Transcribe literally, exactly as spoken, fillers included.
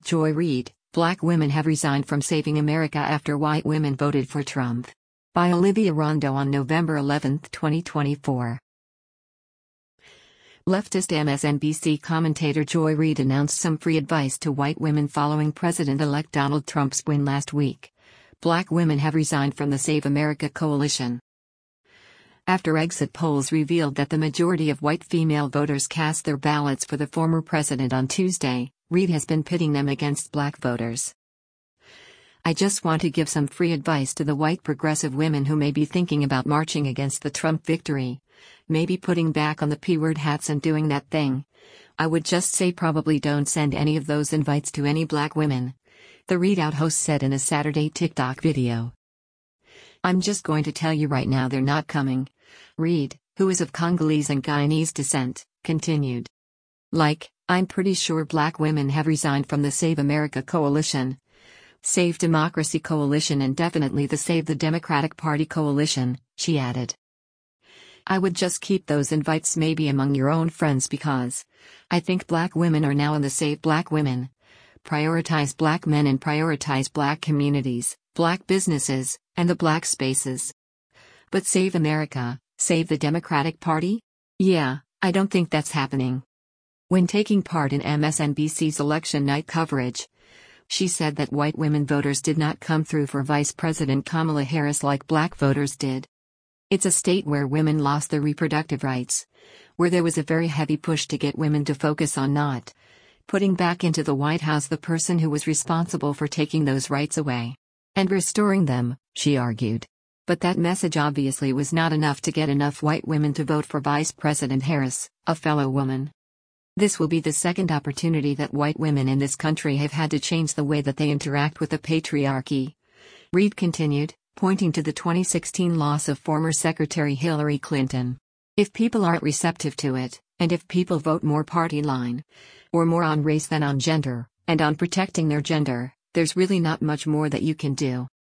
Joy Reid, Black women have resigned from saving America after white women voted for Trump. By Olivia Rondo on November eleventh, twenty twenty-four. Leftist M S N B C commentator Joy Reid announced some free advice to white women following President-elect Donald Trump's win last week. Black women have resigned from the Save America coalition. After exit polls revealed that the majority of white female voters cast their ballots for the former president on Tuesday, Reid has been pitting them against black voters. I just want to give some free advice to the white progressive women who may be thinking about marching against the Trump victory, maybe putting back on the P-word hats and doing that thing. I would just say probably don't send any of those invites to any black women, the ReidOut host said in a Saturday TikTok video. I'm just going to tell you right now they're not coming, Reid, who is of Congolese and Guyanese descent, continued. Like, I'm pretty sure black women have resigned from the Save America coalition, Save Democracy coalition and definitely the Save the Democratic Party coalition, she added. I would just keep those invites maybe among your own friends because I think black women are now in the Save Black Women, prioritize black men and prioritize black communities, black businesses, and the black spaces. But Save America, Save the Democratic Party? Yeah, I don't think that's happening. When taking part in M S N B C's election night coverage, she said that white women voters did not come through for Vice President Kamala Harris like black voters did. It's a state where women lost their reproductive rights, where there was a very heavy push to get women to focus on not putting back into the White House the person who was responsible for taking those rights away and restoring them, she argued. But that message obviously was not enough to get enough white women to vote for Vice President Harris, a fellow woman. This will be the second opportunity that white women in this country have had to change the way that they interact with the patriarchy, Reid continued, pointing to the twenty sixteen loss of former Secretary Hillary Clinton. If people aren't receptive to it, and if people vote more party line, or more on race than on gender, and on protecting their gender, there's really not much more that you can do.